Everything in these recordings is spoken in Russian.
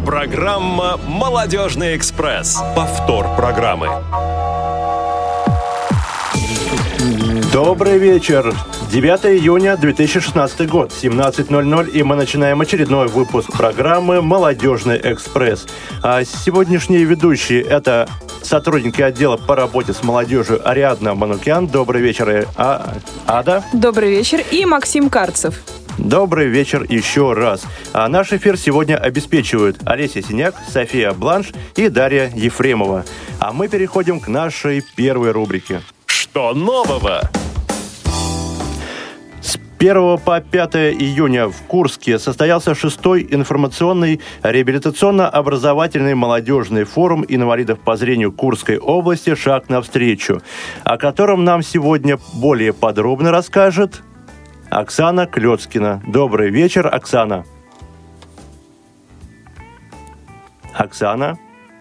Программа «Молодежный экспресс». Повтор программы. Добрый вечер. 9 июня 2016 год, 17:00, и мы начинаем очередной выпуск программы «Молодежный экспресс». А сегодняшние ведущие – это сотрудники отдела по работе с молодежью Ариадна Манукян. Добрый вечер, Ада. Добрый вечер. И Максим Карцев. Добрый вечер еще раз. А наш эфир сегодня обеспечивают Олеся Синяк, София Бланш и Дарья Ефремова. А мы переходим к нашей первой рубрике. Что нового? С 1 по 5 июня в Курске состоялся 6-й информационный реабилитационно-образовательный молодежный форум инвалидов по зрению Курской области «Шаг навстречу», о котором нам сегодня более подробно расскажет Оксана Клёцкина. Добрый вечер, Оксана. Оксана.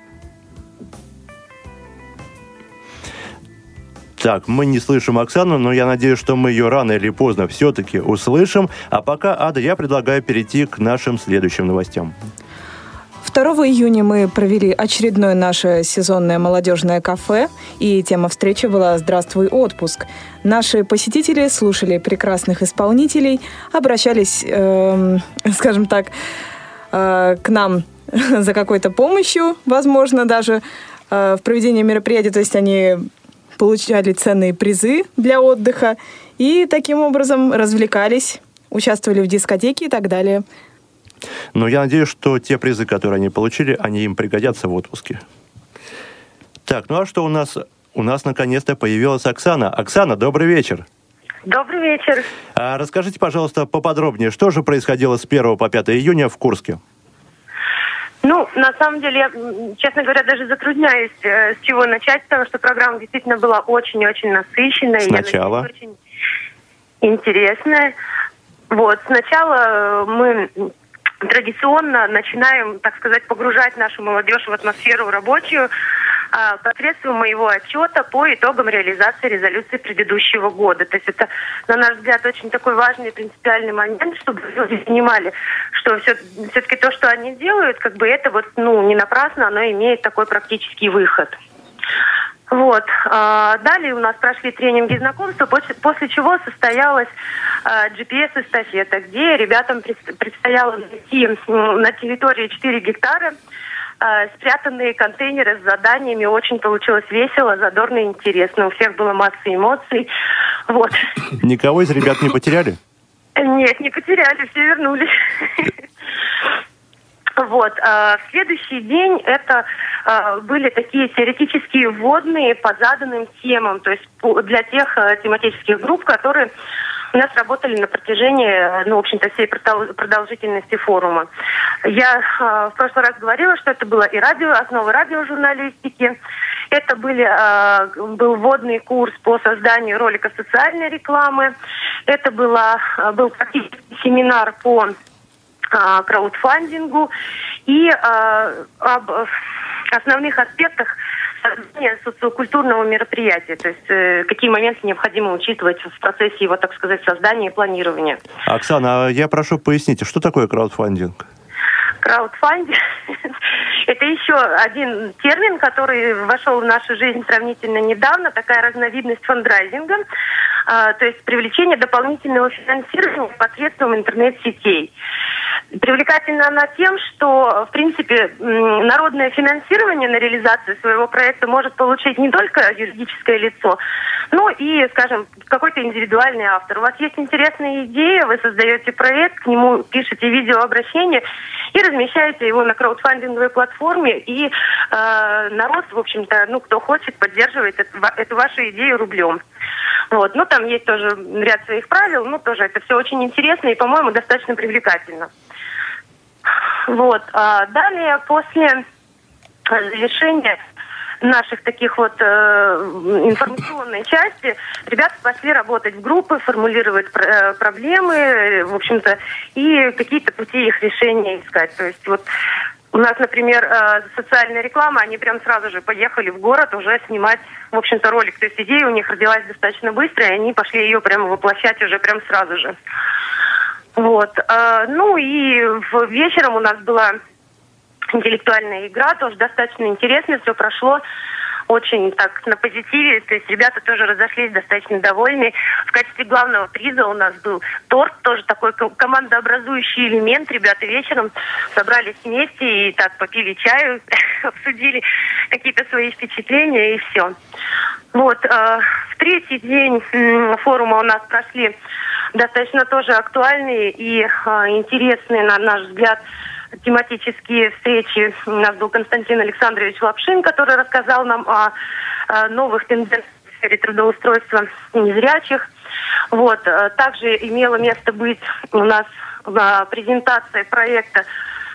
Так, мы не слышим Оксану, но я надеюсь, что мы ее рано или поздно все-таки услышим. А пока, Ада, я предлагаю перейти к нашим следующим новостям. 2 июня мы провели очередное наше сезонное молодежное кафе, и тема встречи была «Здравствуй, отпуск». Наши посетители слушали прекрасных исполнителей, обращались, скажем так, к нам за какой-то помощью, возможно, даже в проведении мероприятия. То есть они получали ценные призы для отдыха и таким образом развлекались, участвовали в дискотеке и так далее. Но я надеюсь, что те призы, которые они получили, они им пригодятся в отпуске. Так, ну а что у нас? У нас наконец-то появилась Оксана. Оксана, добрый вечер. Добрый вечер. Расскажите, пожалуйста, поподробнее, что же происходило с 1 по 5 июня в Курске? Ну, на самом деле, я, честно говоря, даже затрудняюсь, с чего начать, потому что программа действительно была очень-очень насыщенная. Сначала. И, очень интересная. Вот, сначала мы традиционно начинаем, так сказать, погружать нашу молодежь в атмосферу рабочую посредством моего отчета по итогам реализации резолюции предыдущего года. То есть это, на наш взгляд, очень такой важный и принципиальный момент, чтобы люди понимали, что все-таки то, что они делают, как бы это вот, не напрасно, оно имеет такой практический выход. Вот. Далее у нас прошли тренинги знакомства, после чего состоялась GPS-эстафета, где ребятам предстояло найти на территории 4 гектара спрятанные контейнеры с заданиями. Очень получилось весело, задорно и интересно. У всех было масса эмоций. Вот. Никого из ребят не потеряли? Нет, не потеряли, все вернулись. Вот. В следующий день это были такие теоретические вводные по заданным темам, то есть для тех тематических групп, которые у нас работали на протяжении, в общем-то, всей продолжительности форума. Я в прошлый раз говорила, что это было и основы радиожурналистики, это был вводный курс по созданию роликов социальной рекламы, это был практический семинар по краудфандингу и об основных аспектах создания социокультурного мероприятия, то есть какие моменты необходимо учитывать в процессе его, так сказать, создания и планирования. Оксана, я прошу пояснить, что такое краудфандинг? Краудфандинг – это еще один термин, который вошел в нашу жизнь сравнительно недавно, такая разновидность фандрайзинга, то есть привлечение дополнительного финансирования посредством интернет-сетей. Привлекательна она тем, что, в принципе, народное финансирование на реализацию своего проекта может получить не только юридическое лицо, но и, скажем, какой-то индивидуальный автор. У вас есть интересная идея, вы создаете проект, к нему пишете видеообращение и размещаете его на краудфандинговой платформе, и народ, в общем-то, кто хочет, поддерживает эту вашу идею рублем. Вот. Там есть тоже ряд своих правил, тоже это все очень интересно и, по-моему, достаточно привлекательно. Вот. Далее, после завершения наших таких вот информационной части, ребята пошли работать в группы, формулировать проблемы, в общем-то, и какие-то пути их решения искать. То есть вот у нас, например, социальная реклама, они прям сразу же поехали в город уже снимать, в общем-то, ролик. То есть идея у них родилась достаточно быстро, и они пошли ее прямо воплощать уже прям сразу же. Вот. Ну и вечером у нас была интеллектуальная игра, тоже достаточно интересно, все прошло очень так на позитиве, то есть ребята тоже разошлись достаточно довольны. В качестве главного приза у нас был торт, тоже такой командообразующий элемент. Ребята вечером собрались вместе и так попили чаю, обсудили какие-то свои впечатления и все. Вот, в третий день форума у нас прошли достаточно тоже актуальные и интересные, на наш взгляд, тематические встречи. У нас был Константин Александрович Лапшин, который рассказал нам о новых тенденциях в сфере трудоустройства незрячих. Вот. Также имело место быть у нас презентация проекта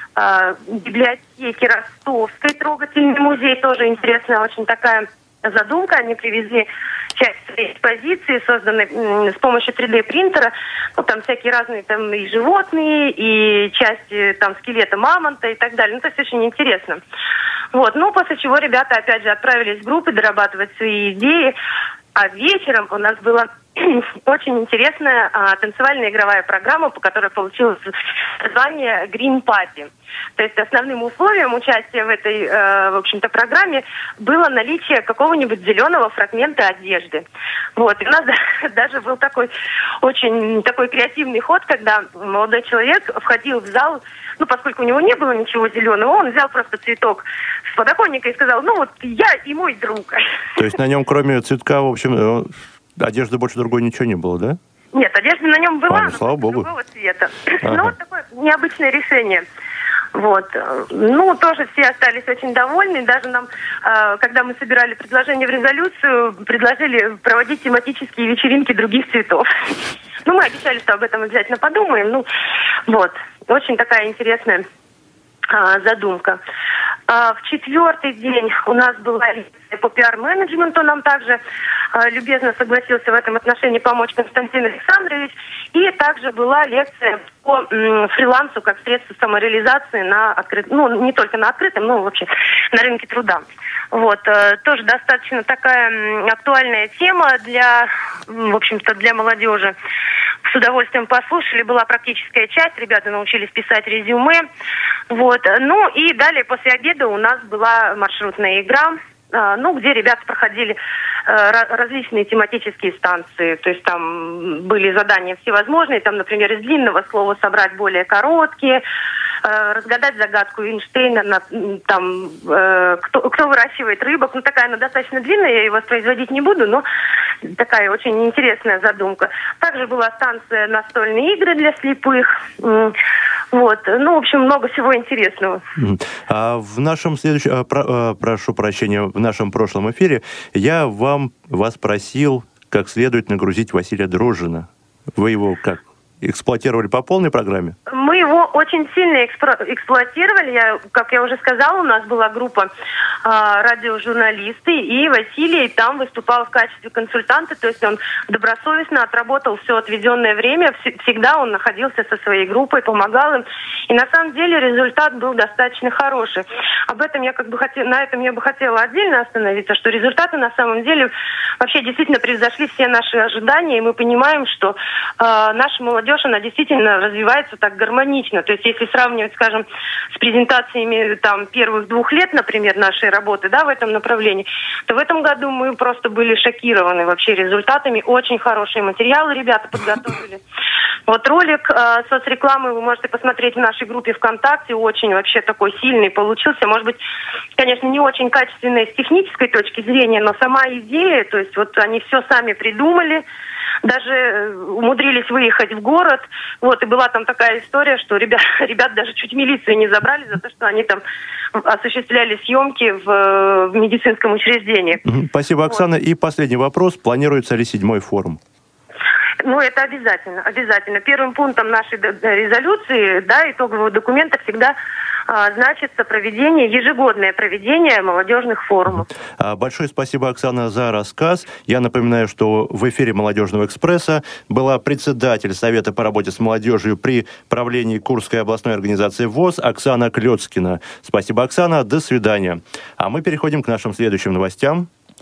библиотеки Ростовской, трогательный музей, тоже интересная очень такая задумка. Они привезли часть своей экспозиции, созданной с помощью 3D-принтера. Ну, там всякие разные там и животные, и части там скелета мамонта и так далее. Ну, то есть очень интересно. Вот. Ну, после чего ребята, опять же, отправились в группы дорабатывать свои идеи. А вечером у нас была очень интересная танцевальная игровая программа, по которой получилось название Green Party. То есть основным условием участия в этой, в общем-то, программе было наличие какого-нибудь зеленого фрагмента одежды. Вот. И у нас даже был такой очень такой креативный ход, когда молодой человек входил в зал, ну, поскольку у него не было ничего зеленого, он взял просто цветок с подоконника и сказал, ну, вот я и мой друг. То есть на нем, кроме цветка, в общем, одежды больше другой ничего не было, да? Нет, одежда на нем была, но слава богу. Другого цвета. Ага. Ну, вот такое необычное решение. Вот. Ну, тоже все остались очень довольны. Даже нам, когда мы собирали предложение в резолюцию, предложили проводить тематические вечеринки других цветов. Ну, мы обещали, что об этом обязательно подумаем. Ну, вот. Очень такая интересная задумка. В четвертый день у нас была лекция по пиар-менеджменту. Нам также любезно согласился в этом отношении помочь Константин Александрович. И также была лекция по фрилансу как средство самореализации на открытом, ну, не только на открытом, но вообще на рынке труда. Вот. Тоже достаточно такая актуальная тема для, в общем-то, для молодежи. С удовольствием послушали. Была практическая часть. Ребята научились писать резюме. Вот. Ну и далее после обеда у нас была маршрутная игра, ну, где ребята проходили различные тематические станции. То есть там были задания всевозможные. Там, например, из длинного слова собрать более короткие, разгадать загадку Эйнштейна, там, кто выращивает рыбок. Ну, такая она достаточно длинная, я ее воспроизводить не буду, но такая очень интересная задумка. Также была станция «Настольные игры для слепых». Вот. Ну, в общем, много всего интересного. А в нашем следующем, прошу прощения, в нашем прошлом эфире я вас просил как следует нагрузить Василия Дрожжина. Вы его как? Эксплуатировали по полной программе? Мы его очень сильно эксплуатировали. Как я уже сказала, у нас была группа радиожурналисты, и Василий там выступал в качестве консультанта, то есть он добросовестно отработал все отведенное время, всегда он находился со своей группой, помогал им, и на самом деле результат был достаточно хороший. Об этом на этом я бы хотела отдельно остановиться, что результаты на самом деле вообще действительно превзошли все наши ожидания, и мы понимаем, что наша молодежь, она действительно развивается так гармонично. То есть, если сравнивать, скажем, с презентациями там первых 2 лет, например, нашей работы, да, в этом направлении, то в этом году мы просто были шокированы вообще результатами. Очень хорошие материалы ребята подготовили. Вот ролик соцрекламы вы можете посмотреть в нашей группе ВКонтакте. Очень вообще такой сильный получился. Может быть, конечно, не очень качественный с технической точки зрения, но сама идея, то есть вот они все сами придумали, даже умудрились выехать в город. Вот, и была там такая история, что ребят даже чуть милицию не забрали за то, что они там осуществляли съемки в медицинском учреждении. Спасибо, Оксана. Вот. И последний вопрос. Планируется ли 7-й форум? Ну, это обязательно, обязательно. Первым пунктом нашей резолюции, да, итогового документа всегда значится ежегодное проведение молодежных форумов. Большое спасибо, Оксана, за рассказ. Я напоминаю, что в эфире «Молодежного экспресса» была председатель Совета по работе с молодежью при правлении Курской областной организации ВОС Оксана Клёцкина. Спасибо, Оксана. До свидания. А мы переходим к нашим следующим новостям.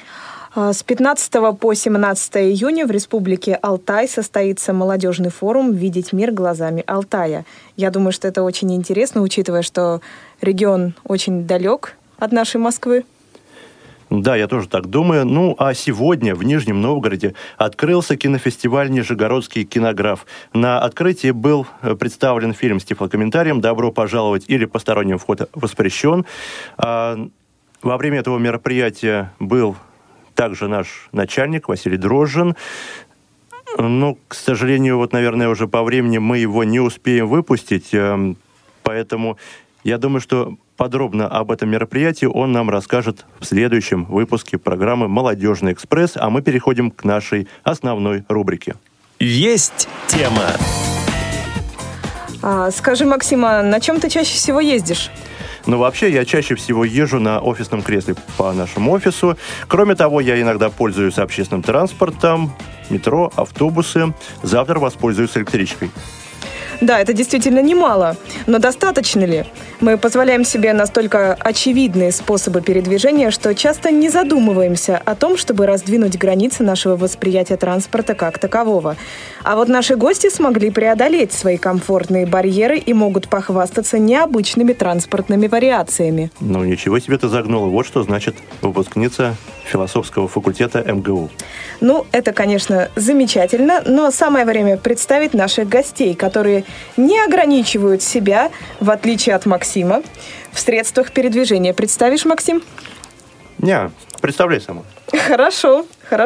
С 15 по 17 июня в Республике Алтай состоится молодежный форум «Видеть мир глазами Алтая». Я думаю, что это очень интересно, учитывая, что регион очень далек от нашей Москвы. Да, я тоже так думаю. Ну, а сегодня в Нижнем Новгороде открылся кинофестиваль «Нижегородский кинограф». На открытии был представлен фильм с тифлокомментарием «Добро пожаловать» или «Посторонним вход воспрещен». Во время этого мероприятия был также наш начальник Василий Дрожжин. Но, к сожалению, вот, наверное, уже по времени мы его не успеем выпустить. Поэтому я думаю, что подробно об этом мероприятии он нам расскажет в следующем выпуске программы «Молодежный экспресс», а мы переходим к нашей основной рубрике. Есть тема. Скажи, Максима, на чем ты чаще всего ездишь? Но вообще я чаще всего езжу на офисном кресле по нашему офису. Кроме того, я иногда пользуюсь общественным транспортом, метро, автобусы. Завтра воспользуюсь электричкой. Да, это действительно немало. Но достаточно ли? Мы позволяем себе настолько очевидные способы передвижения, что часто не задумываемся о том, чтобы раздвинуть границы нашего восприятия транспорта как такового. А вот наши гости смогли преодолеть свои комфортные барьеры и могут похвастаться необычными транспортными вариациями. Ну, ничего себе ты загнула. Вот что значит выпускница философского факультета МГУ. Ну, это, конечно, замечательно, но самое время представить наших гостей, которые не ограничивают себя, в отличие от Максима, в средствах передвижения. Представишь, Максим? Не, представляй сама. Хорошо.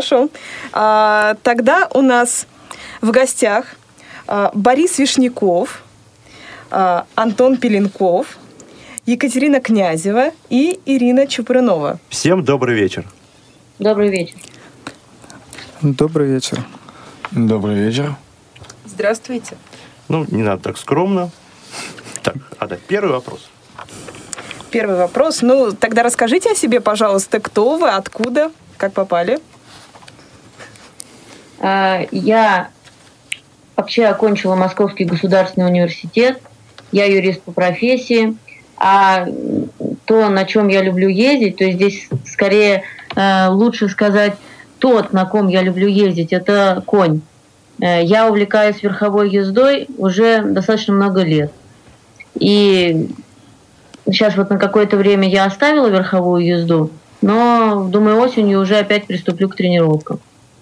Тогда у нас в гостях Борис Вишняков, Антон Пеленков, Екатерина Князева и Ирина Чупрынова. Всем добрый вечер. Добрый вечер. Добрый вечер. Добрый вечер. Здравствуйте. Ну, не надо так скромно. Так, Ада, первый вопрос. Первый вопрос. Ну, тогда расскажите о себе, пожалуйста, кто вы, откуда, как попали? Я вообще окончила Московский государственный университет. Я юрист по профессии. А то, на чем я люблю ездить, то есть здесь скорее лучше сказать тот, на ком я люблю ездить, это конь. Я увлекаюсь верховой ездой уже достаточно много лет. И сейчас вот на какое-то время я оставила верховую езду, но, думаю, осенью уже опять приступлю к тренировкам.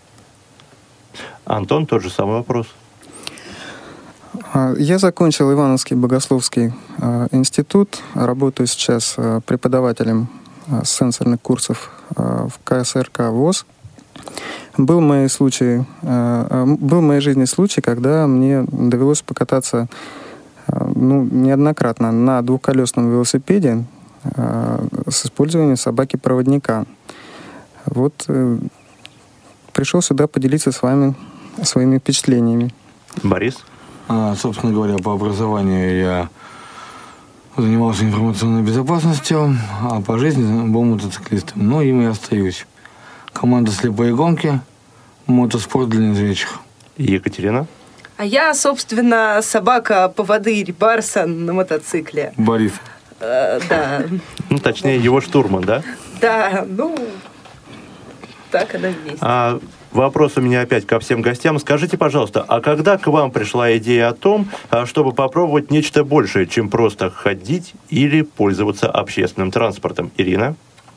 Антон, тот же самый вопрос. Я закончил Ивановский богословский институт. Работаю сейчас преподавателем сенсорных курсов в КСРК ВОС. Был в моей жизни случай, когда мне довелось покататься неоднократно на двухколесном велосипеде с использованием собаки-проводника. Вот пришел сюда поделиться с вами своими впечатлениями. Борис? Собственно говоря, по образованию я занимался информационной безопасностью, а по жизни был мотоциклистом. Ну, им и остаюсь. Команда «Слепые гонки», мотоспорт для незрячих. Екатерина? А я, собственно, собака-поводырь Барса на мотоцикле. Борис. Да. Ну, точнее, его штурман, да? Да, так оно и есть. Вопрос у меня опять ко всем гостям. Скажите, пожалуйста, а когда к вам пришла идея о том, чтобы попробовать нечто большее, чем просто ходить или пользоваться общественным транспортом? Ирина?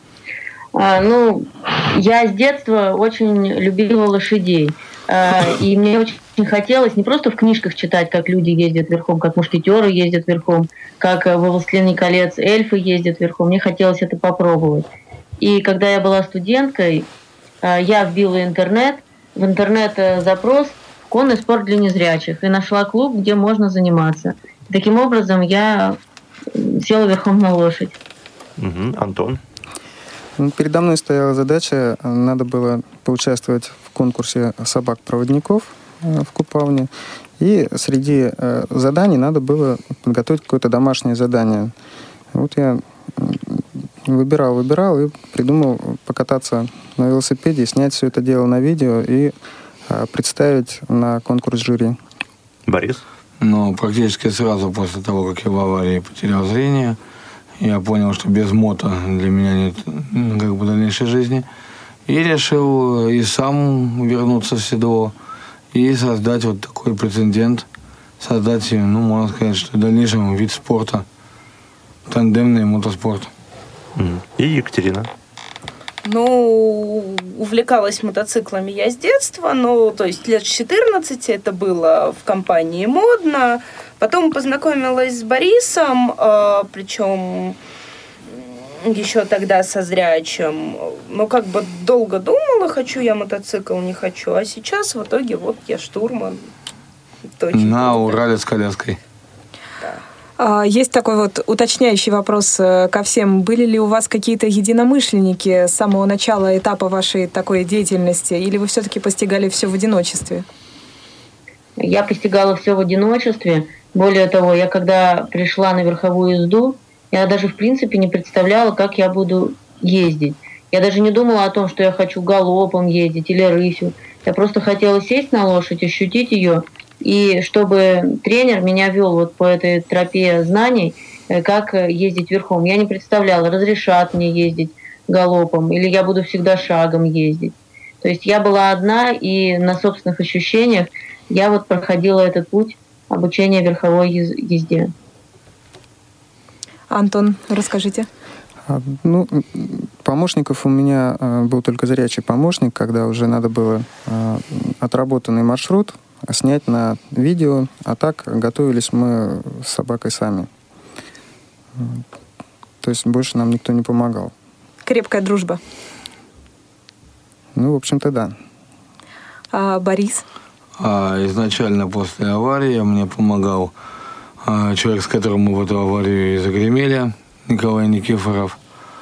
Я с детства очень любила лошадей. И мне очень хотелось не просто в книжках читать, как люди ездят верхом, как мушкетеры ездят верхом, как во «Властелине колец» эльфы ездят верхом. Мне хотелось это попробовать. И когда я была студенткой, я вбила в интернет запрос «Конный спорт для незрячих» и нашла клуб, где можно заниматься. Таким образом, я села верхом на лошадь. Антон? Передо мной стояла задача, надо было поучаствовать в конкурсе собак-проводников в Купавне. И среди заданий надо было подготовить какое-то домашнее задание. Вот я выбирал и придумал покататься на велосипеде, снять все это дело на видео и представить на конкурс жюри. Борис? Практически сразу после того, как я в аварии потерял зрение, я понял, что без мото для меня нет дальнейшей жизни. И решил и сам вернуться в седло, и создать вот такой прецедент, создать, ну, можно сказать, что в дальнейшем вид спорта, тандемный мотоспорт. И Екатерина? Ну, увлекалась мотоциклами я с детства, но, то есть, лет с 14 это было в компании модно. Потом познакомилась с Борисом, причем еще тогда со зрячим. Но как бы долго думала, хочу я мотоцикл, не хочу. А сейчас в итоге вот я штурман. На Урале с коляской. Есть такой вот уточняющий вопрос ко всем. Были ли у вас какие-то единомышленники с самого начала этапа вашей такой деятельности? Или вы все-таки постигали все в одиночестве? Я постигала все в одиночестве. Более того, я когда пришла на верховую езду, я даже в принципе не представляла, как я буду ездить. Я даже не думала о том, что я хочу галопом ездить или рысью. Я просто хотела сесть на лошадь, ощутить ее, и чтобы тренер меня вел вот по этой тропе знаний, как ездить верхом. Я не представляла, разрешат мне ездить галопом, или я буду всегда шагом ездить. То есть я была одна, и на собственных ощущениях я вот проходила этот путь обучения верховой езде. Антон, расскажите. Ну, помощников у меня был только зрячий помощник, когда уже надо было отработанный маршрут снять на видео, а так готовились мы с собакой сами. То есть больше нам никто не помогал. Крепкая дружба. Ну, в общем-то, да. А Борис? Изначально после аварии мне помогал человек, с которым мы в эту аварию и загремели, Николай Никифоров.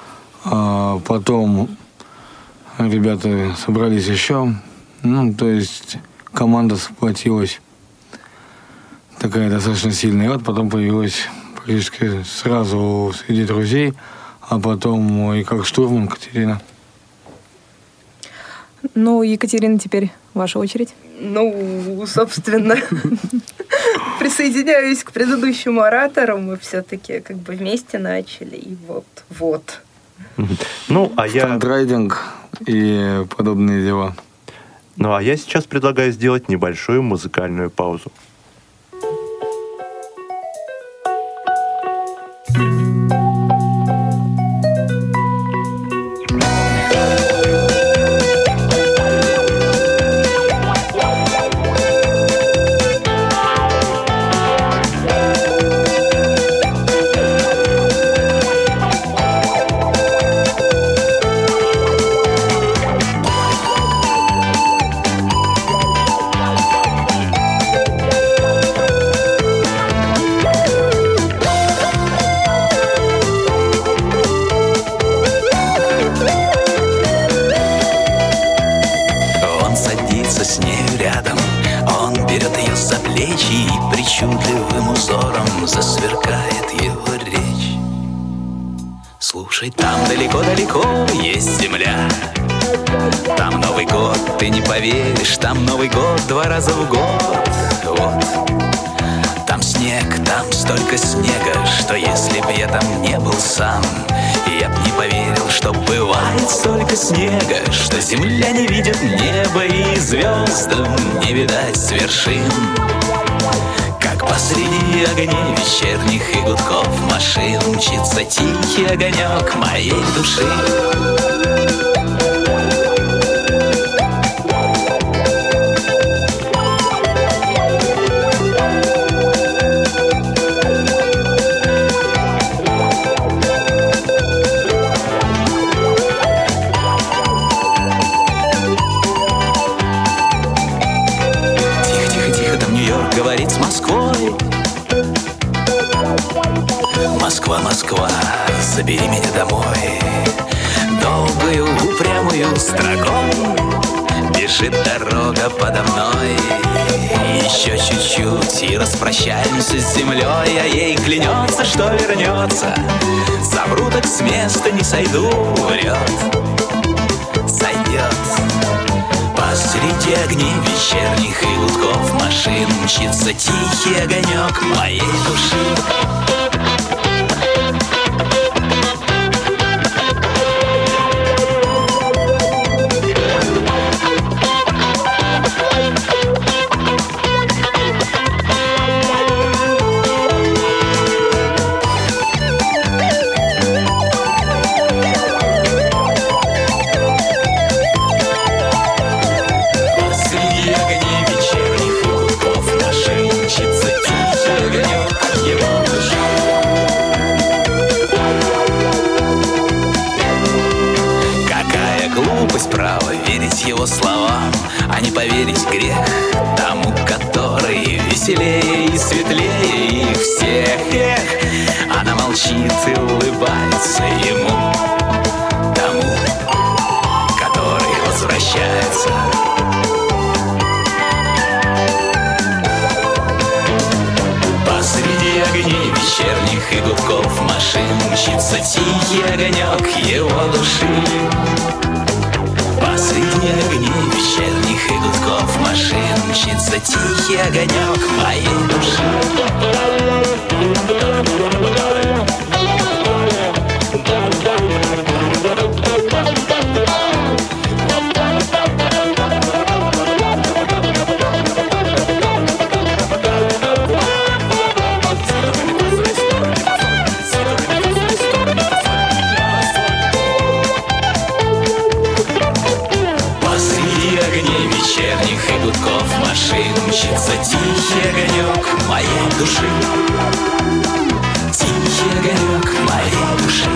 Потом ребята собрались еще. Ну, то есть команда сплотилась такая достаточно сильная. И вот потом появилась практически сразу среди друзей, а потом и как штурман Катерина. Ну, Екатерина, теперь ваша очередь. Ну, собственно, присоединяюсь к предыдущим ораторам. Мы все-таки как бы вместе начали, и вот. Ну, а я... Фандрайдинг и подобные дела. Ну, а я сейчас предлагаю сделать небольшую музыкальную паузу. Слушай, там далеко-далеко есть земля. Там Новый год, ты не поверишь, там Новый год 2 раза в год. Вот. Там снег, там столько снега, что если бы я там не был сам, я б не поверил, что бывает столько снега, что земля не видит неба и звездам не видать с вершин. Как посреди огней вечерних и гудков машин мчится тихий огонек моей души. Тихо-тихо-тихо, там Нью-Йорк говорит с Москвой. Москва, забери меня домой. Долгую упрямую строкой бежит дорога подо мной. Еще чуть-чуть и распрощаемся с землей, а ей клянется, что вернется. Совру, так с места не сойду, врет, сойдет. Посреди огней вечерних и гудков машин мчится тихий огонек моей души. есть право верить его словам, а не поверить грех тому, который веселее и светлее их всех. Эх, она молчит и улыбается ему, тому, который возвращается. Посреди огней вечерних и гудков машин мчится тихий огонек его души. Посреди огней вечерних и гудков машин мчится тихий огонек моей души. Мчится тихий огонек моей души, тихий огонек моей души.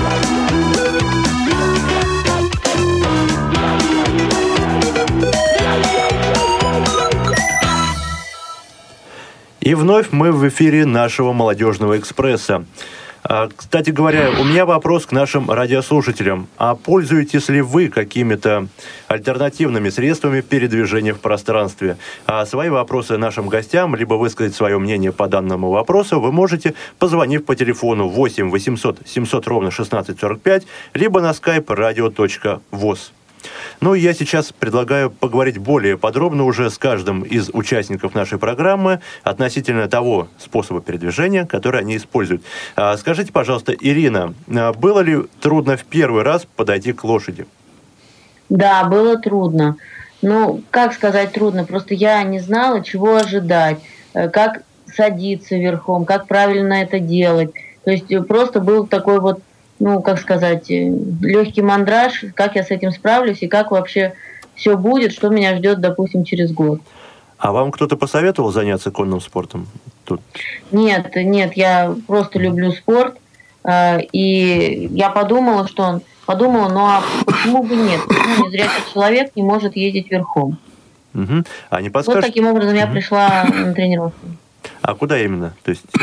И вновь мы в эфире нашего молодежного экспресса. Кстати говоря, у меня вопрос к нашим радиослушателям. А пользуетесь ли вы какими-то альтернативными средствами передвижения в пространстве? Свои вопросы нашим гостям, либо высказать свое мнение по данному вопросу, вы можете, позвонив по телефону 8 800 700 ровно 1645, либо на skype radio.voz. Ну, я сейчас предлагаю поговорить более подробно уже с каждым из участников нашей программы относительно того способа передвижения, который они используют. Скажите, пожалуйста, Ирина, было ли трудно в первый раз подойти к лошади? Да, было трудно. Ну, как сказать трудно? Просто я не знала, чего ожидать, как садиться верхом, как правильно это делать. То есть просто был такой вот, ну, как сказать, легкий мандраж, как я с этим справлюсь и как вообще все будет, что меня ждет, допустим, через год. А вам кто-то посоветовал заняться конным спортом? Тут? Нет, я просто люблю спорт, и я подумала, ну а почему бы нет? Почему незрячий человек не может ездить верхом? Угу. А не подскажете? Вот таким образом я пришла на тренировку. А куда именно? То есть...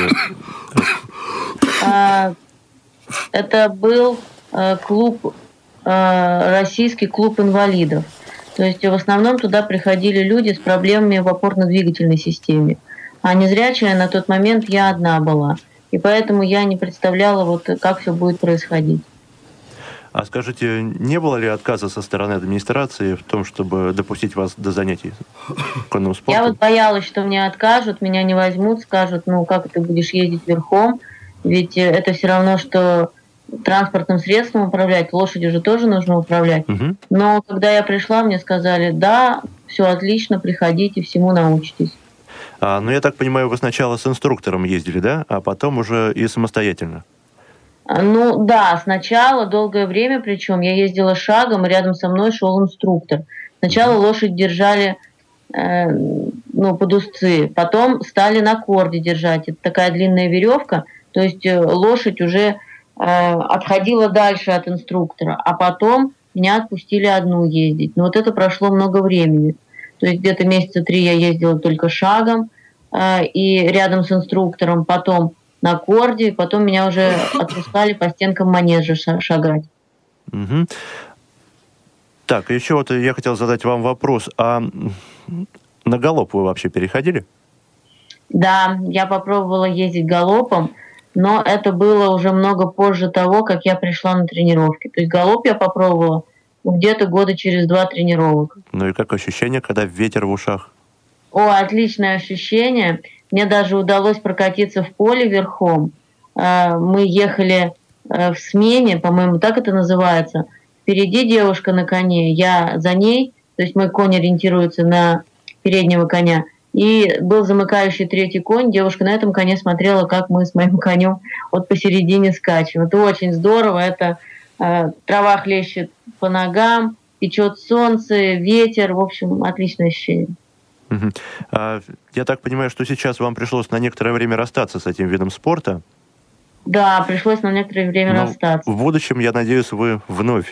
Это был клуб, российский клуб инвалидов. То есть в основном туда приходили люди с проблемами в опорно-двигательной системе. А незрячая на тот момент я одна была. И поэтому я не представляла, вот, как все будет происходить. А скажите, не было ли отказа со стороны администрации в том, чтобы допустить вас до занятий конным спортом? Я вот боялась, что мне откажут, меня не возьмут, скажут, ну как ты будешь ездить верхом? Ведь это все равно, что транспортным средством управлять, лошадью же тоже нужно управлять. Угу. Но когда я пришла, мне сказали, да, все отлично, приходите, всему научитесь. Ну, я так понимаю, вы сначала с инструктором ездили, да? А потом уже и самостоятельно? Ну, да, сначала, долгое время, причем я ездила шагом, и рядом со мной шел инструктор. Сначала лошадь держали под узцы, потом стали на корде держать. Это такая длинная веревка, то есть лошадь уже отходила дальше от инструктора, а потом меня отпустили одну ездить. Но вот это прошло много времени. То есть где-то месяца 3 я ездила только шагом и рядом с инструктором, потом на корде, потом меня уже отпускали по стенкам манежа шагать. Угу. Так, еще вот я хотел задать вам вопрос. А на галоп вы вообще переходили? Да, я попробовала ездить галопом, но это было уже много позже того, как я пришла на тренировки. То есть галоп я попробовала где-то года через 2 тренировок. Ну и как ощущение, когда ветер в ушах? О, отличное ощущение. Мне даже удалось прокатиться в поле верхом. Мы ехали в смене, по-моему, так это называется. Впереди девушка на коне, я за ней, то есть мой конь ориентируется на переднего коня. И был замыкающий 3-й конь, девушка на этом коне смотрела, как мы с моим конем вот посередине скачем. Это очень здорово, это трава хлещет по ногам, печет солнце, ветер, в общем, отличное ощущение. Я так понимаю, что сейчас вам пришлось на некоторое время расстаться с этим видом спорта? Да, пришлось на некоторое время расстаться. В будущем, я надеюсь, вы вновь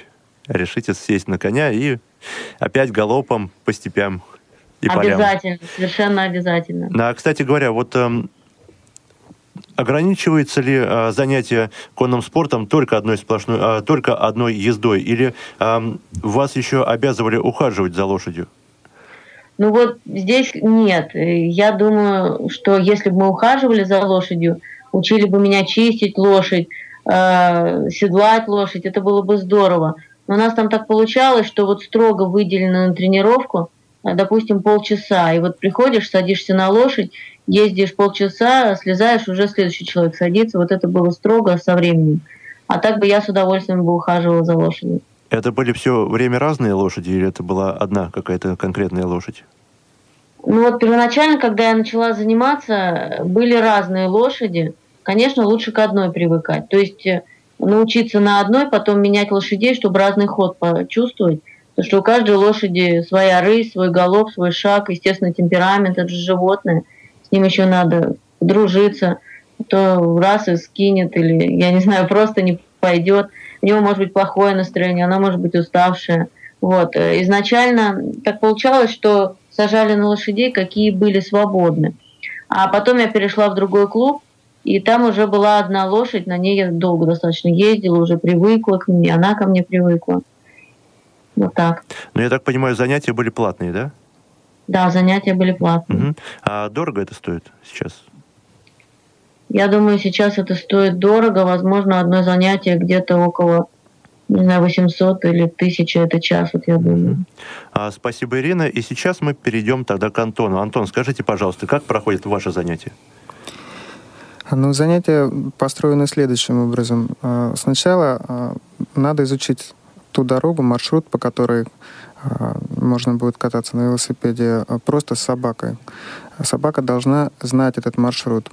решите сесть на коня и опять галопом по степям и полям. Обязательно, совершенно обязательно. Кстати говоря, ограничивается ли занятие конным спортом только одной ездой? Или вас еще обязывали ухаживать за лошадью? Здесь нет. Я думаю, что если бы мы ухаживали за лошадью, учили бы меня чистить лошадь, седлать лошадь, это было бы здорово. Но у нас там так получалось, что строго выделено на тренировку, допустим, полчаса. И приходишь, садишься на лошадь, ездишь полчаса, слезаешь, уже следующий человек садится. Это было строго со временем. А так бы я с удовольствием бы ухаживала за лошадью. Это были все время разные лошади или это была одна какая-то конкретная лошадь? Первоначально, когда я начала заниматься, были разные лошади. Конечно, лучше к одной привыкать. То есть научиться на одной, потом менять лошадей, чтобы разный ход почувствовать. Потому что у каждой лошади своя рысь, свой галоп, свой шаг, естественно, темперамент, это же животное. С ним еще надо подружиться. То раз и скинет, или, я не знаю, просто не пойдет. У него может быть плохое настроение, она может быть уставшая. Изначально так получалось, что сажали на лошадей, какие были свободны. А потом я перешла в другой клуб, и там уже была одна лошадь, на ней я долго достаточно ездила, уже привыкла к ней, она ко мне привыкла. Так. Я так понимаю, занятия были платные, да? Да, занятия были платные. Угу. А дорого это стоит сейчас? Я думаю, сейчас это стоит дорого. Возможно, одно занятие где-то около, 800 или 1000 это час, я думаю. Спасибо, Ирина. И сейчас мы перейдем тогда к Антону. Антон, скажите, пожалуйста, как проходит ваше занятие? Занятия построены следующим образом. Сначала надо изучить ту дорогу, маршрут, по которой можно будет кататься на велосипеде просто с собакой. Собака должна знать этот маршрут.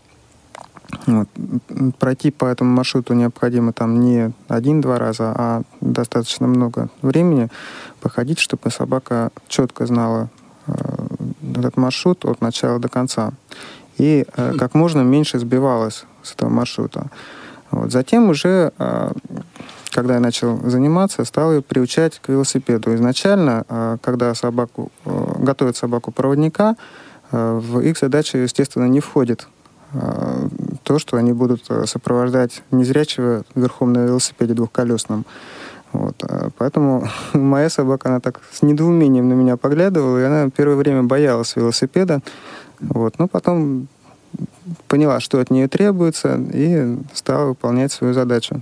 Пройти по этому маршруту необходимо не 1-2 раза, а достаточно много времени походить, чтобы собака четко знала этот маршрут от начала до конца. И как можно меньше сбивалась с этого маршрута. Затем уже, когда я начал заниматься, стал ее приучать к велосипеду. Изначально, когда готовят собаку-проводника, в их задачу, естественно, не входит то, что они будут сопровождать незрячего верхом на велосипеде двухколесном. Поэтому моя собака, она так с недоумением на меня поглядывала, и она первое время боялась велосипеда. Но потом поняла, что от нее требуется, и стала выполнять свою задачу.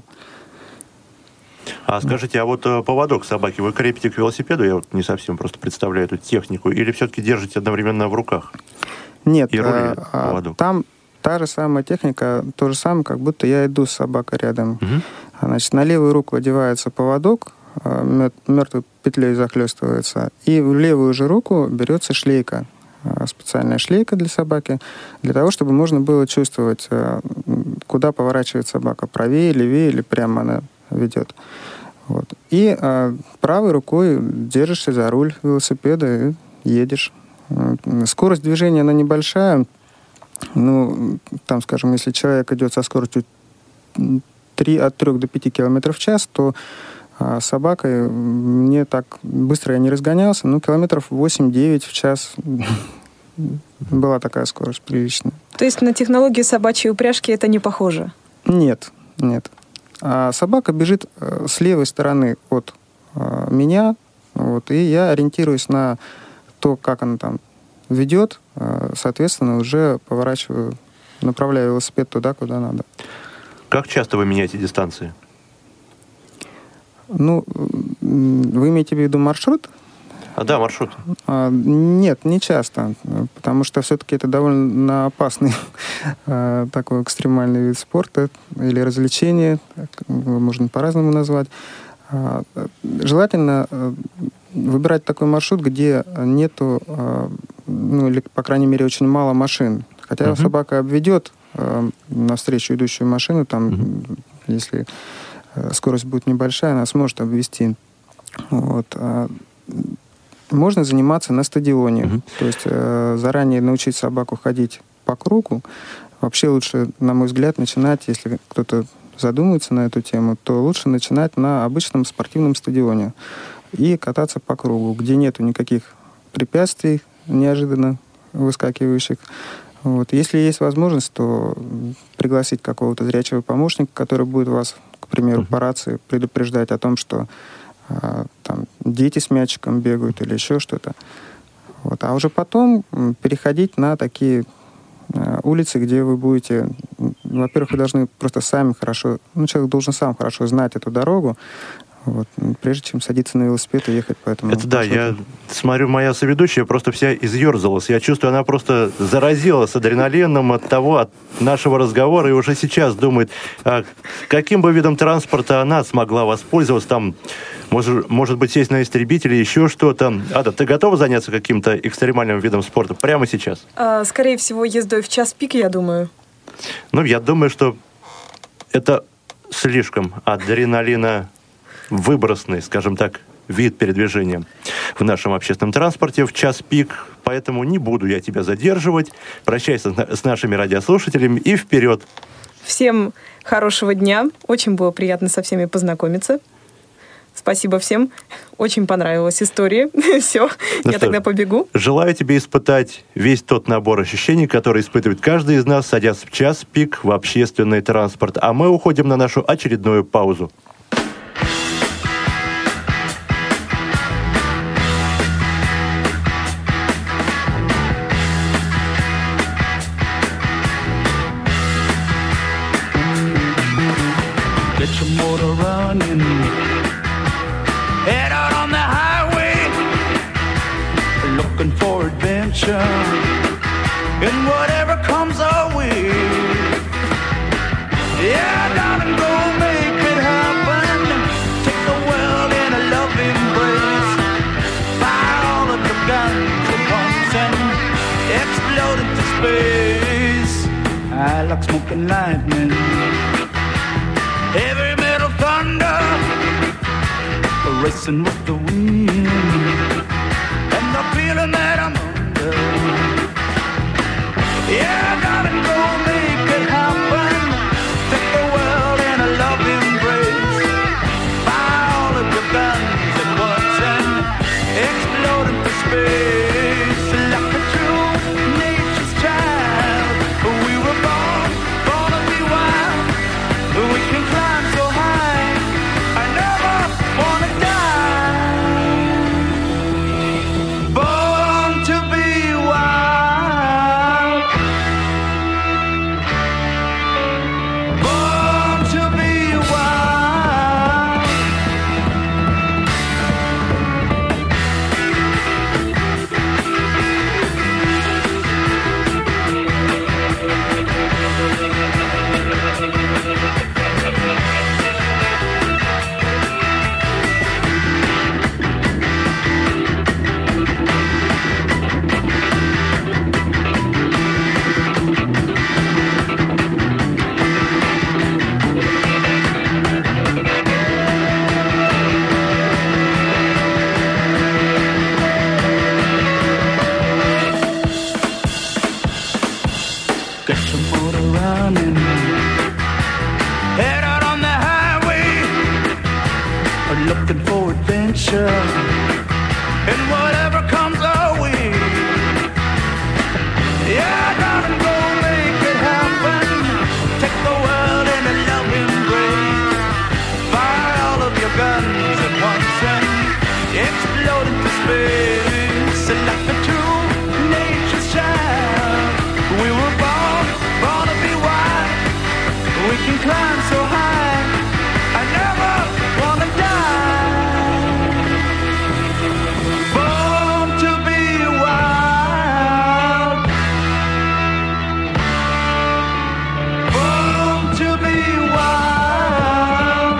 Скажите, поводок собаки вы крепите к велосипеду? Я не совсем просто представляю эту технику. Или все-таки держите одновременно в руках? Нет, и руль, поводок? Там та же самая техника, то же самое, как будто я иду с собакой рядом. Угу. На левую руку одевается поводок, мертвой петлей захлестывается, и в левую же руку берется шлейка. Специальная шлейка для собаки, для того, чтобы можно было чувствовать, куда поворачивает собака, правее, левее или прямо она ведет. И правой рукой держишься за руль велосипеда и едешь. Скорость движения, она небольшая. Скажем, если человек идет со скоростью от 3 до 5 км в час, то с собакой мне так быстро я не разгонялся, километров 8-9 в час была такая скорость приличная. То есть на технологию собачьей упряжки это не похоже? Нет. А собака бежит с левой стороны от меня, и я ориентируюсь на то, как она там ведет, соответственно, уже поворачиваю, направляю велосипед туда, куда надо. Как часто вы меняете дистанции? Вы имеете в виду маршрут? Да, маршрут. Нет, не часто, потому что все-таки это довольно опасный такой экстремальный вид спорта или развлечения, можно по-разному назвать. Желательно выбирать такой маршрут, где нету, или, по крайней мере, очень мало машин. Хотя собака обведет навстречу идущую машину, если скорость будет небольшая, она сможет обвести. Можно заниматься на стадионе. То есть заранее научить собаку ходить по кругу. Вообще лучше, на мой взгляд, начинать, если кто-то задумывается на эту тему, то лучше начинать на обычном спортивном стадионе и кататься по кругу, где нету никаких препятствий неожиданно выскакивающих. Вот. Если есть возможность, то пригласить какого-то зрячего помощника, который будет вас, к примеру, по рации предупреждать о том, что там дети с мячиком бегают или еще что-то. Вот. А уже потом переходить на такие улицы, где вы будете... Во-первых, вы должны просто сами хорошо... человек должен сам хорошо знать эту дорогу, вот, прежде чем садиться на велосипед и ехать по этому Это да, маршруту. я смотрю, моя соведущая просто вся изъерзалась. Я чувствую, она просто заразилась адреналином от нашего разговора и уже сейчас думает, каким бы видом транспорта она смогла воспользоваться. Там, может быть, сесть на истребитель, еще что-то. Ада, ты готова заняться каким-то экстремальным видом спорта прямо сейчас? Скорее всего, ездой в час пик, я думаю. Я думаю, что это слишком адреналиновыбросный, скажем так, вид передвижения в нашем общественном транспорте в час пик. Поэтому не буду я тебя задерживать. Прощайся с нашими радиослушателями и вперед. Всем хорошего дня. Очень было приятно со всеми познакомиться. Спасибо всем. Очень понравилась история. Все, я тогда побегу. Желаю тебе испытать весь тот набор ощущений, который испытывает каждый из нас, садясь в час пик в общественный транспорт. А мы уходим на нашу очередную паузу. Get your motor running. Head out on the highway, looking for adventure, and whatever comes our way. Yeah, darling, go make it happen. Take the world in a loving embrace. Fire all of your guns at once and explode into space. I like smoking lightning, heavy metal thunder, racing with the wind, and the feeling that I'm under. Yeah, darling, go make it happen. Take the world in a loving embrace. Fire all of your guns at once and explode into space. Like a true nature's child, we were born to be wild. We can climb so high, I never wanna die. Born to be wild. Born to be wild. Get your motor running. Head out on the highway, looking for adventure, and whatever comes our way. Yeah, darling, go make it happen. Take the world in a loving embrace. Fire all of your guns at once and explode into space. And like a true nature's child, we were born to be wild. We can climb so high, I never wanna die. Born to be wild. Born to be wild.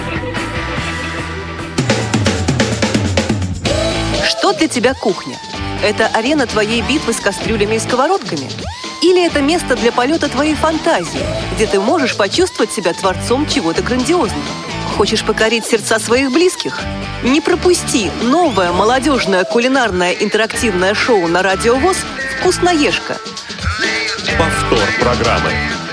Что для тебя кухня? – это арена твоей битвы с кастрюлями и сковородками? Или это место для полета твоей фантазии, где ты можешь почувствовать себя творцом чего-то грандиозного? Хочешь покорить сердца своих близких? Не пропусти новое молодежное кулинарное интерактивное шоу на Радио ВОС «Вкусноежка». Повтор программы.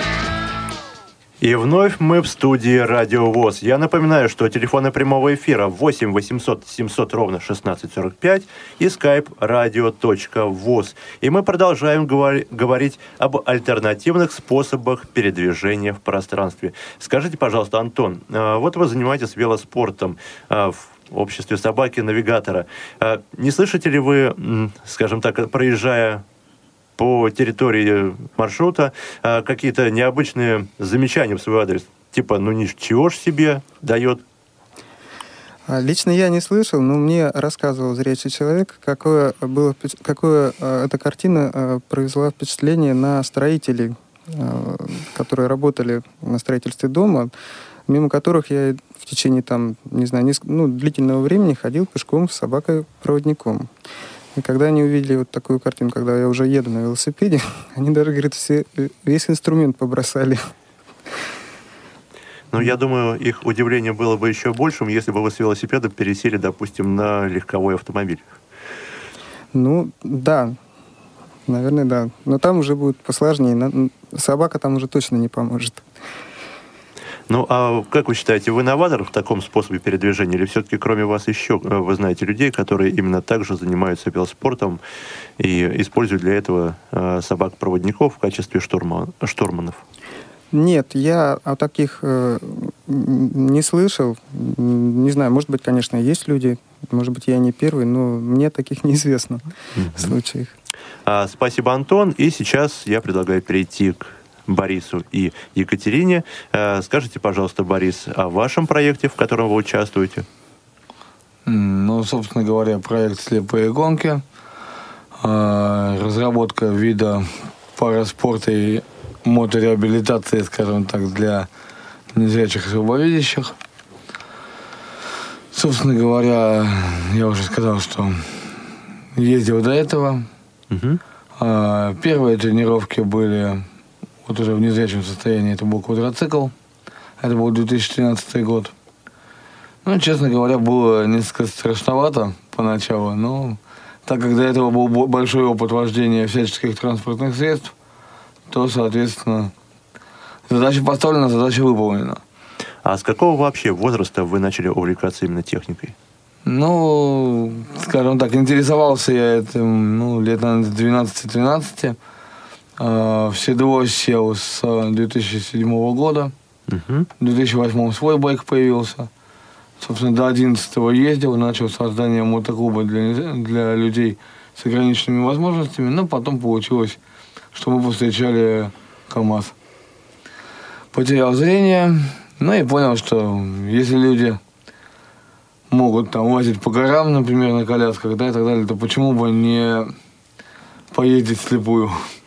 И вновь мы в студии Радио ВОС. Я напоминаю, что телефоны прямого эфира 8 800 700 ровно 1645 и skype radio.voz. И мы продолжаем говорить об альтернативных способах передвижения в пространстве. Скажите, пожалуйста, Антон, вот вы занимаетесь велоспортом в обществе собаки-навигатора. Не слышите ли вы, скажем так, проезжая по территории маршрута, какие-то необычные замечания в свой адрес? Типа, ну ничего ж себе дает. Лично я не слышал, но мне рассказывал зрячий человек, какое эта картина произвела впечатление на строителей, которые работали на строительстве дома, мимо которых я в течение длительного времени ходил пешком с собакой-проводником. И когда они увидели вот такую картину, когда я уже еду на велосипеде, они даже, говорят, весь инструмент побросали. Ну, я думаю, их удивление было бы еще большим, если бы вы с велосипеда пересели, допустим, на легковой автомобиль. Ну, да. Наверное, да. Но там уже будет посложнее. Собака там уже точно не поможет. Ну, а как вы считаете, вы новатор в таком способе передвижения? Или все-таки кроме вас еще вы знаете людей, которые именно так же занимаются велоспортом и используют для этого собак-проводников в качестве штурманов? Нет, я о таких не слышал. Не знаю, может быть, конечно, есть люди, может быть, я не первый, но мне таких неизвестно случаев. Спасибо, Антон. И сейчас я предлагаю перейти к Борису и Екатерине. Скажите, пожалуйста, Борис, о вашем проекте, в котором вы участвуете? Ну, собственно говоря, проект «Слепые гонки». Разработка вида параспорта и мотореабилитации, скажем так, для незрячих и слабовидящих. Собственно говоря, я уже сказал, что ездил до этого. Первые тренировки были вот уже в незрячем состоянии. Это был квадроцикл. Это был 2013 год. Ну, честно говоря, было несколько страшновато поначалу, но так как до этого был большой опыт вождения всяческих транспортных средств, то, соответственно, задача поставлена, задача выполнена. А с какого вообще возраста вы начали увлекаться именно техникой? Ну, скажем так, интересовался я этим, лет, наверное, с 12-13. В седло сел с 2007 года. В 2008 свой байк появился. Собственно, до 2011 ездил, начал создание мотоклуба для людей с ограниченными возможностями, но потом получилось, что мы повстречали КамАЗ. Потерял зрение, и понял, что если люди могут там лазить по горам, например, на колясках, да, и так далее, то почему бы не поездить вслепую?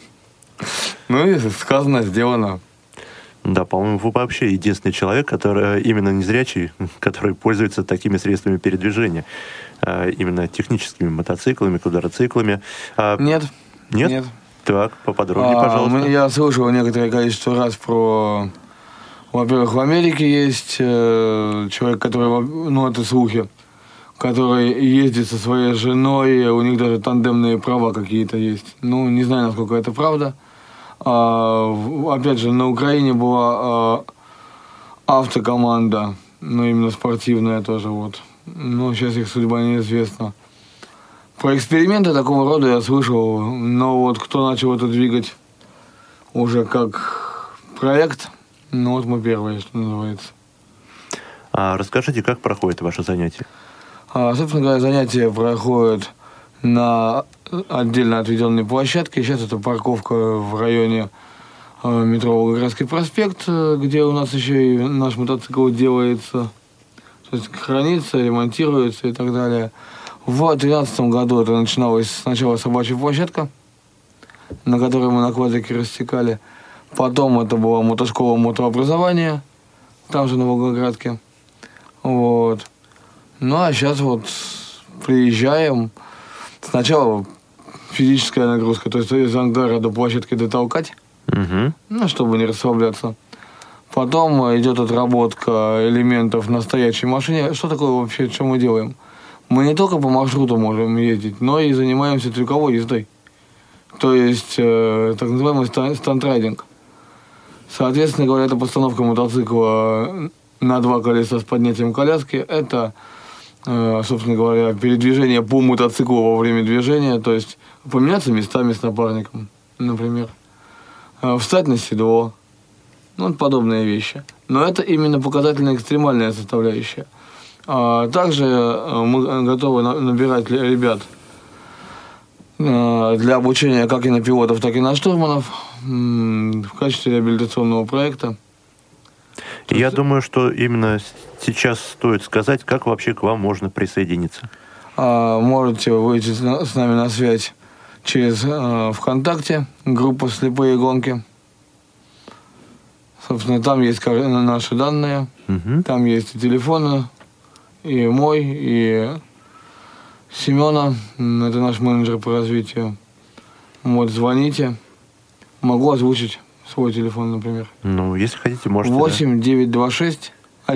И сказано, сделано. Да, по-моему, вы вообще единственный человек, который именно незрячий, который пользуется такими средствами передвижения. Именно техническими мотоциклами, квадроциклами. Нет. Нет? Так, поподробнее, пожалуйста. Я слышал некоторое количество раз про... Во-первых, в Америке есть человек, который, это слухи, который ездит со своей женой, у них даже тандемные права какие-то есть. Не знаю, насколько это правда. Опять же, на Украине была автокоманда, именно спортивная тоже, вот. Сейчас их судьба неизвестна. Про эксперименты такого рода я слышал, но вот кто начал это двигать уже как проект, мы первые, что называется. Расскажите, как проходит ваше занятие? Собственно говоря, занятия проходят на отдельно отведенной площадке. Сейчас это парковка в районе метро Волгоградский проспект, где у нас еще и наш мотоцикл делается, то есть хранится, ремонтируется и так далее. В 2013 году это начиналось сначала собачья площадка, на которой мы на квадрике растекали. Потом это была мотошкола мотообразования, там же на Волгоградке. Вот. А сейчас приезжаем. Сначала физическая нагрузка, то есть из ангара до площадки дотолкать, чтобы не расслабляться. Потом идет отработка элементов на стоячей машине. Что такое вообще, что мы делаем? Мы не только по маршруту можем ездить, но и занимаемся трюковой ездой. То есть так называемый стандрайдинг. Соответственно говоря, это постановка мотоцикла на 2 колеса с поднятием коляски. Это, собственно говоря, передвижение по мотоциклу во время движения. То есть поменяться местами с напарником, например. Встать на седло. Подобные вещи. Но это именно показательно-экстремальная составляющая. Также мы готовы набирать ребят для обучения как и на пилотов, так и на штурманов в качестве реабилитационного проекта. Я думаю, что именно сейчас стоит сказать, как вообще к вам можно присоединиться. Можете выйти с нами на связь через ВКонтакте, группа «Слепые гонки». Собственно, там есть наши данные, там есть и телефоны, и мой, и Семена, это наш менеджер по развитию. Вот, звоните. Могу озвучить свой телефон, например. Если хотите, можете. 8-926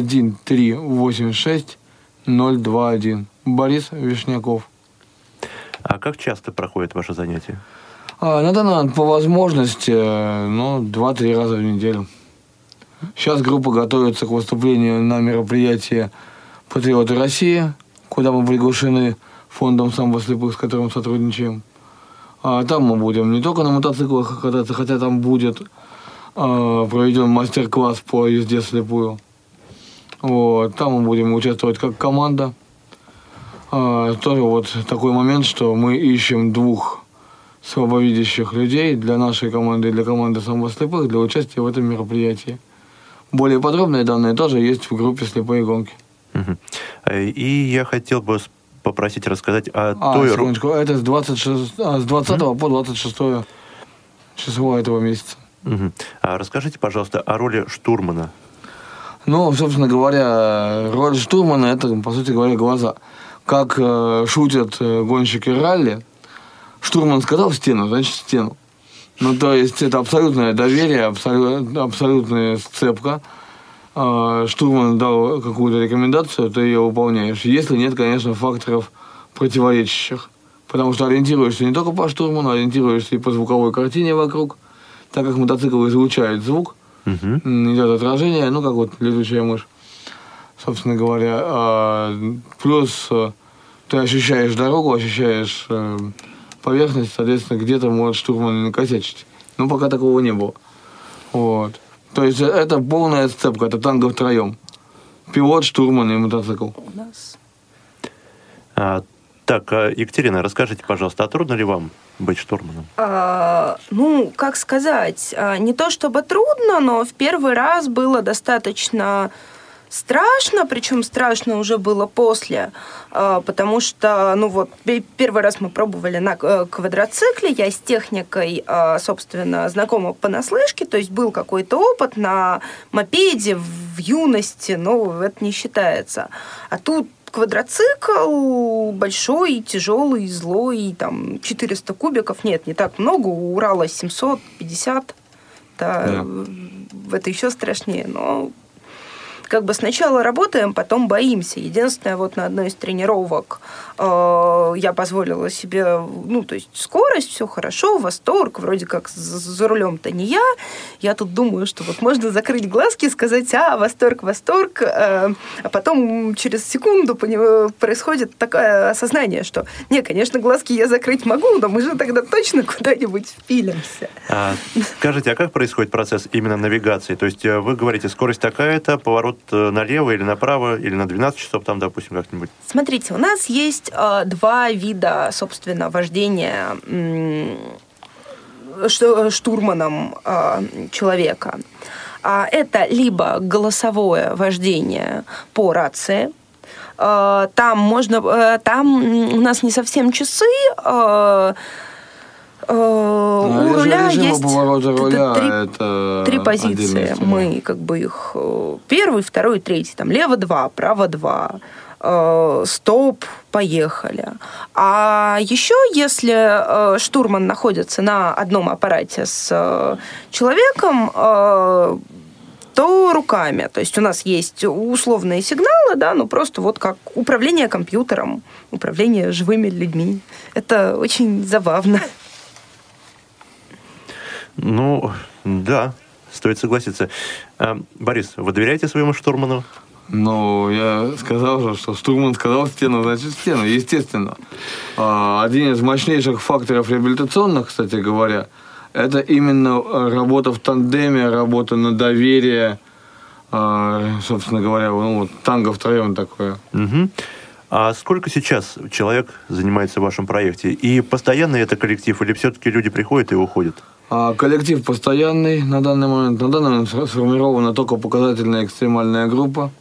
1386 021. Борис Вишняков. А как часто проходят ваши занятия? Надо по возможности, 2-3 раза в неделю. Сейчас группа готовится к выступлению на мероприятии «Патриоты России», куда мы приглашены фондом самбо слепых, с которым сотрудничаем. Там мы будем не только на мотоциклах кататься, хотя там будет проведен мастер-класс по езде слепую. Вот. Там мы будем участвовать как команда. Тоже вот такой момент, что мы ищем 2 слабовидящих людей для нашей команды и для команды самбо слепых для участия в этом мероприятии. Более подробные данные тоже есть в группе «Слепые гонки». И я хотел бы попросить рассказать о той... Секундочку, это с 20 по 26 число этого месяца. Расскажите, пожалуйста, о роли штурмана. Собственно говоря, роль штурмана – это, по сути говоря, глаза. Как шутят гонщики ралли, штурман сказал стену, значит стену. То есть это абсолютное доверие, абсолютная сцепка. Штурман дал какую-то рекомендацию, ты ее выполняешь. Если нет, конечно, факторов противоречащих. Потому что ориентируешься не только по штурману, ориентируешься и по звуковой картине вокруг. Так как мотоцикл излучает звук, идет отражение, как вот летучая мышь, собственно говоря. Плюс ты ощущаешь дорогу, ощущаешь поверхность, соответственно, где-то может штурман накосячить. Пока такого не было. Вот. То есть это полная сцепка, это танго втроем. Пилот, штурман и мотоцикл. Так, Екатерина, расскажите, пожалуйста, трудно ли вам быть штурманом? Как сказать, не то чтобы трудно, но в первый раз было достаточно страшно, причем страшно уже было после, потому что, первый раз мы пробовали на квадроцикле, я с техникой, собственно, знакома понаслышке, то есть был какой-то опыт на мопеде в юности, но это не считается. А тут квадроцикл большой, тяжелый, злой, 400 кубиков, нет, не так много, у Урала 750, это еще страшнее, но сначала работаем, потом боимся. Единственное, на одной из тренировок я позволила себе, то есть скорость, все хорошо, восторг, вроде как за рулем-то не я. Я тут думаю, что можно закрыть глазки и сказать, восторг, а потом через секунду происходит такое осознание, что, конечно, глазки я закрыть могу, но мы же тогда точно куда-нибудь впилимся. Скажите, а как происходит процесс именно навигации? То есть вы говорите, скорость такая-то, поворот налево или направо, или на 12 часов, допустим, как-нибудь? Смотрите, у нас есть 2 вида, собственно, вождения штурманом человека. Это либо голосовое вождение по рации. Там у нас не совсем часы, у руля есть 3 позиции. Мы их 1, 2, 3, лево 2, право 2. стоп, поехали. А еще, если штурман находится на одном аппарате с человеком, то руками. То есть у нас есть условные сигналы, да, ну просто вот как управление компьютером, управление живыми людьми. Это очень забавно. Ну, да, стоит согласиться. Борис, вы доверяете своему штурману? Ну, я сказал же, что штурман сказал стену, значит стену, естественно. Один из мощнейших факторов реабилитационных, кстати говоря, это именно работа в тандеме, работа на доверие, собственно говоря, ну, вот танго втроем такое. Угу. А сколько сейчас человек занимается в вашем проекте? И постоянно это коллектив, или все-таки люди приходят и уходят? Коллектив постоянный на данный момент. На данный момент сформирована только показательная экстремальная группа.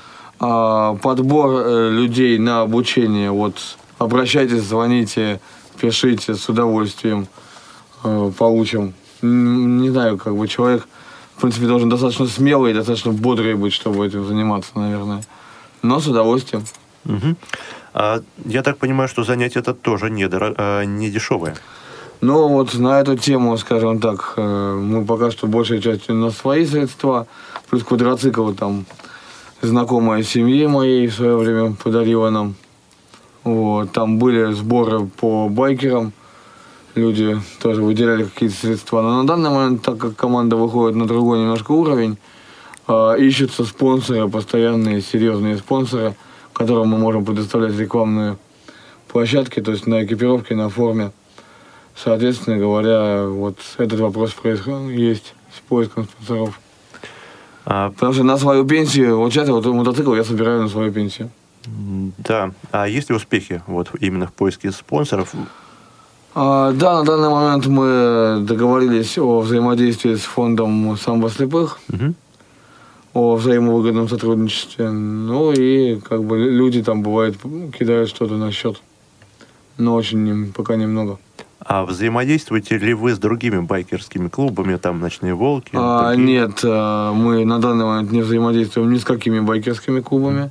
Подбор людей на обучение, вот обращайтесь, звоните, пишите, с удовольствием получим. Не знаю, как бы человек, в принципе, должен достаточно смелый и достаточно бодрый быть, чтобы этим заниматься, наверное. Но с удовольствием. Угу. Я так понимаю, что занятие это тоже не дешевое. Ну, вот на эту тему, скажем так, мы пока что большей частью на свои средства, плюс квадроцикл там знакомая семьи моей в свое время подарила нам. Вот, там были сборы по байкерам, люди тоже выделяли какие-то средства. Но на данный момент, так как команда выходит на другой немножко уровень, ищутся спонсоры, постоянные, серьезные спонсоры, которым мы можем предоставлять рекламные площадки, то есть на экипировке, на форме. Соответственно говоря, вот этот вопрос есть с поиском спонсоров. Потому что на свою пенсию, вот сейчас вот мотоцикл я собираю на свою пенсию. Да. А есть ли успехи вот именно в поиске спонсоров? Да, на данный момент мы договорились о взаимодействии с фондом самбо слепых, о взаимовыгодном сотрудничестве. Ну и как бы люди там бывает кидают что-то на счет, но очень пока немного. А взаимодействуете ли вы с другими байкерскими клубами, там «Ночные волки»? Нет, мы на данный момент не взаимодействуем ни с какими байкерскими клубами.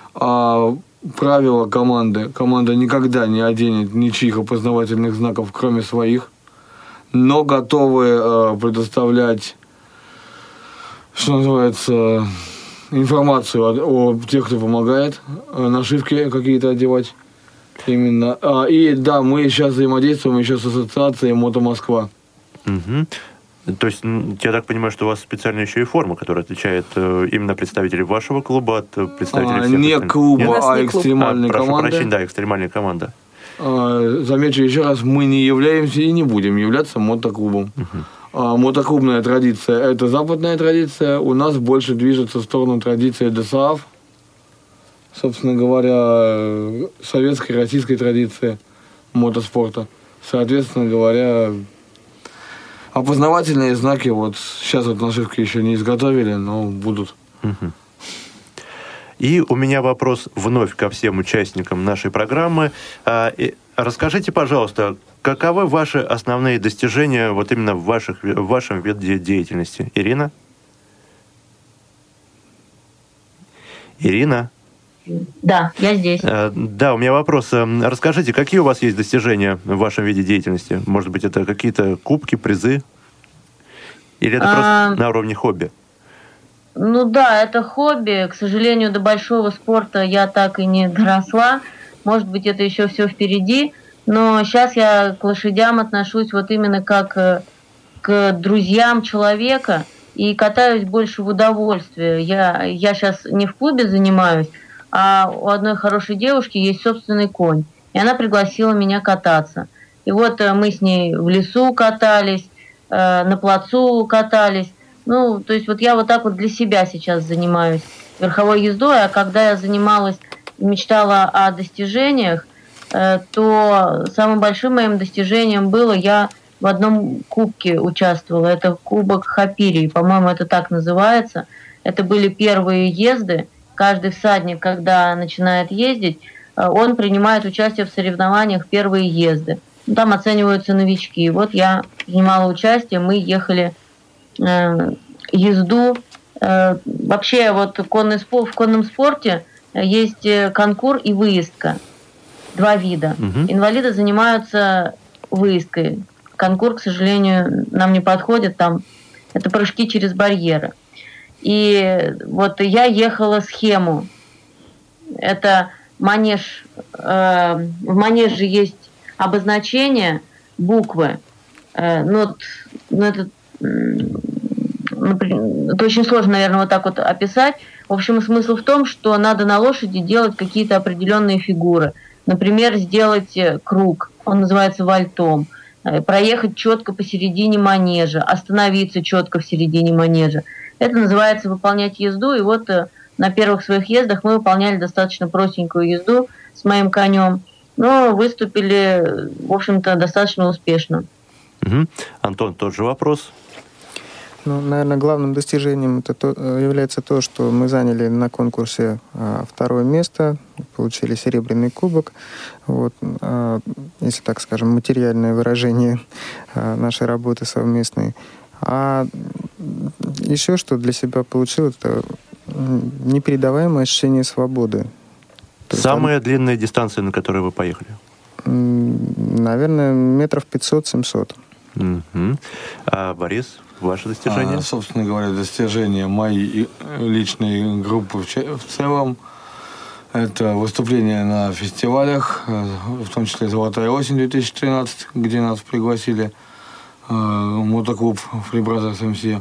Правило команды: команда никогда не оденет ничьих опознавательных знаков, кроме своих, но готовы предоставлять, что называется, информацию о тех, кто помогает, нашивки какие-то одевать. Именно. И да, мы сейчас взаимодействуем еще с ассоциацией «Мото Москва». Угу. То есть, я так понимаю, что у вас специальная еще и форма, которая отличает именно представителей вашего клуба от представителей всех не остальных. клуба, а экстремальной команды. Прошу прощения, да, экстремальная команда. Замечу еще раз, мы не являемся и не будем являться мотоклубом. Мотоклубная традиция – это западная традиция. У нас больше движется в сторону традиции ДСААФ. Собственно говоря, советской, российской традиции мотоспорта. Соответственно говоря, опознавательные знаки, вот сейчас вот нашивки еще не изготовили, но будут. И у меня вопрос вновь ко всем участникам нашей программы. Расскажите, пожалуйста, каковы ваши основные достижения вот именно в вашем виде деятельности? Ирина? Ирина? Да, я здесь. Да, у меня вопрос. Расскажите, какие у вас есть достижения в вашем виде деятельности? Может быть, это какие-то кубки, призы? Или это просто на уровне хобби? Ну да, это хобби. К сожалению, до большого спорта я так и не доросла. Может быть, это еще все впереди. Но сейчас я к лошадям отношусь вот именно как к друзьям человека и катаюсь больше в удовольствие. Я сейчас не в клубе занимаюсь, а у одной хорошей девушки есть собственный конь. И она пригласила меня кататься. И вот мы с ней в лесу катались, на плацу катались. Ну, то есть вот я вот так вот для себя сейчас занимаюсь верховой ездой. А когда я занималась, мечтала о достижениях, то самым большим моим достижением было, я в одном кубке участвовала. Это кубок Хапирии, по-моему, это так называется. Это были первые езды. Каждый всадник, когда начинает ездить, он принимает участие в соревнованиях первые езды. Там оцениваются новички. Вот я принимала участие, мы ехали езду. Вообще вот в конном спорте есть конкур и выездка. 2 вида. Инвалиды занимаются выездкой. Конкур, к сожалению, нам не подходит. Там это прыжки через барьеры. И вот я ехала схему. Это манеж. В манеже есть обозначение, буквы. Это очень сложно, наверное, вот так вот описать. В общем, смысл в том, что надо на лошади делать какие-то определенные фигуры. Например, сделать круг, он называется вальтом. Проехать четко посередине манежа, остановиться четко в середине манежа. Это называется выполнять езду. И вот на первых своих ездах мы выполняли достаточно простенькую езду с моим конем, но выступили, в общем-то, достаточно успешно. Антон, тот же вопрос. Ну, наверное, главным достижением является то, что мы заняли на конкурсе 2 место, получили серебряный кубок. Вот, если так скажем, материальное выражение нашей работы совместной. А еще что для себя получил, это непередаваемое ощущение свободы. Самая длинная дистанция, на которой вы поехали? Наверное, метров 500-700. А Борис, ваше достижение? Собственно говоря, достижение моей личной группы в целом — это выступление на фестивалях, в том числе «Золотая осень-2013», где нас пригласили, мотоклуб Free Brothers MC,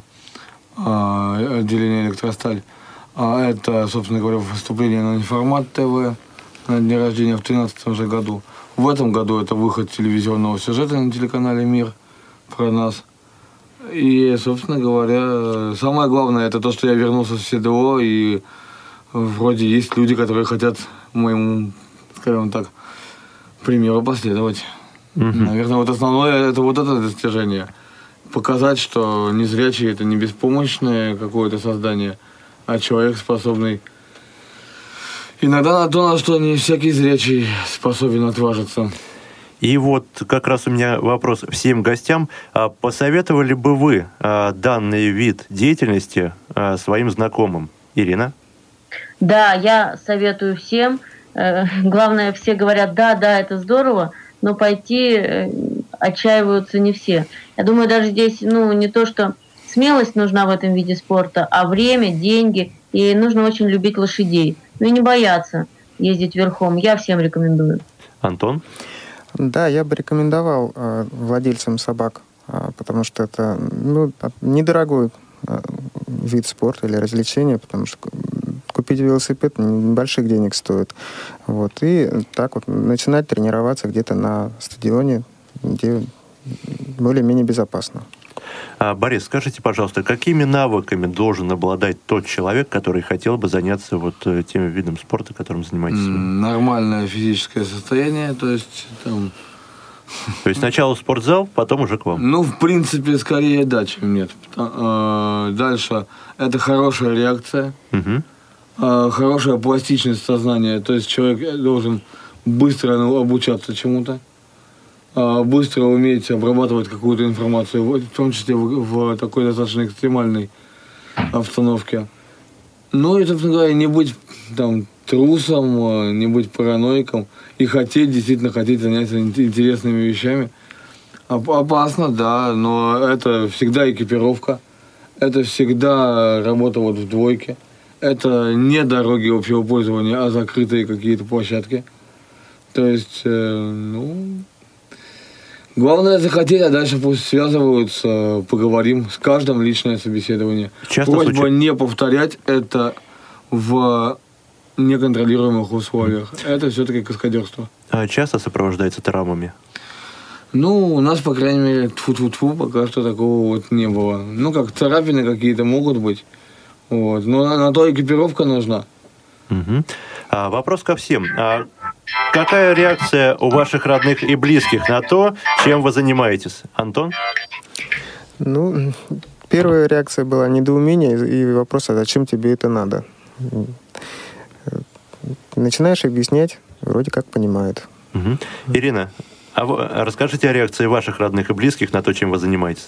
отделение «Электросталь». Это, собственно говоря, выступление на Неформат ТВ на дне рождения в 2013 же году. В этом году это выход телевизионного сюжета на телеканале «Мир» про нас. И, собственно говоря, самое главное — это то, что я вернулся в седло, и вроде есть люди, которые хотят моему, скажем так, примеру последовать. Наверное, вот основное — это вот это достижение. Показать, что незрячий — это не беспомощное какое-то создание, а человек, способный иногда на то, на что не всякий зрячий способен отважиться. И вот как раз у меня вопрос всем гостям. Посоветовали бы вы данный вид деятельности своим знакомым? Ирина? Да, я советую всем. Главное, все говорят, да, это здорово, но пойти отчаиваются не все. Я думаю, даже здесь, не то, что смелость нужна в этом виде спорта, а время, деньги, и нужно очень любить лошадей. И не бояться ездить верхом. Я всем рекомендую. Антон? Да, я бы рекомендовал владельцам собак, потому что это недорогой вид спорта или развлечения, потому что купить велосипед небольших денег стоит. Вот, и так вот начинать тренироваться где-то на стадионе, где более-менее безопасно. Борис, скажите, пожалуйста, какими навыками должен обладать тот человек, который хотел бы заняться вот тем видом спорта, которым занимаетесь вы? Нормальное физическое состояние, то есть там... То есть сначала в спортзал, потом уже к вам? В принципе, скорее да, чем нет. Дальше это хорошая реакция, хорошая пластичность сознания, то есть человек должен быстро обучаться чему-то, быстро уметь обрабатывать какую-то информацию, в том числе в такой достаточно экстремальной обстановке. И, собственно говоря, не быть там трусом, не быть параноиком и действительно хотеть заняться интересными вещами. Опасно, да, но это всегда экипировка, это всегда работа в двойке, это не дороги общего пользования, а закрытые какие-то площадки. То есть, главное захотеть, а дальше пусть связываются, поговорим, с каждым личное собеседование. Просьба не повторять это в неконтролируемых условиях. Это все-таки каскадерство. А часто сопровождается травмами? У нас, по крайней мере, тьфу-тьфу-тьфу, пока что такого не было. Как царапины какие-то могут быть. Но на то экипировка нужна. Вопрос ко всем. Какая реакция у ваших родных и близких на то, чем вы занимаетесь? Антон? Первая реакция была недоумение и вопрос, а зачем тебе это надо? Начинаешь объяснять, вроде как понимают. Ирина, расскажите о реакции ваших родных и близких на то, чем вы занимаетесь.